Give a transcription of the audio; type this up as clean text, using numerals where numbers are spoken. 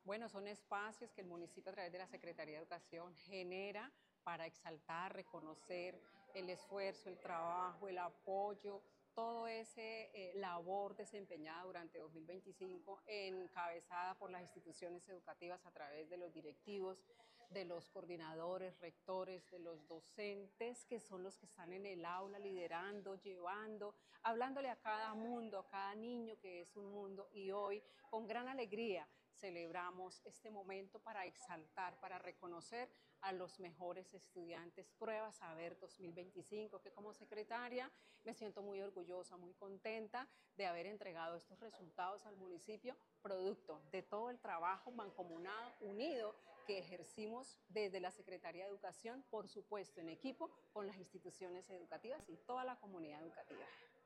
Bueno, son espacios que el municipio a través de la Secretaría de Educación genera para exaltar, reconocer el esfuerzo, el trabajo, el apoyo, todo ese labor desempeñada durante 2025, encabezada por las instituciones educativas a través de los directivos, de los coordinadores, rectores, de los docentes, que son los que están en el aula liderando, llevando, hablándole a cada mundo, a cada niño que es un mundo. Y hoy, con gran alegría, celebramos este momento para exaltar, para reconocer a los mejores estudiantes Prueba Saber 2025, que como secretaria me siento muy orgullosa, muy contenta de haber entregado estos resultados al municipio, producto de todo el trabajo mancomunado, unido, que ejercimos desde la Secretaría de Educación, por supuesto en equipo con las instituciones educativas y toda la comunidad educativa.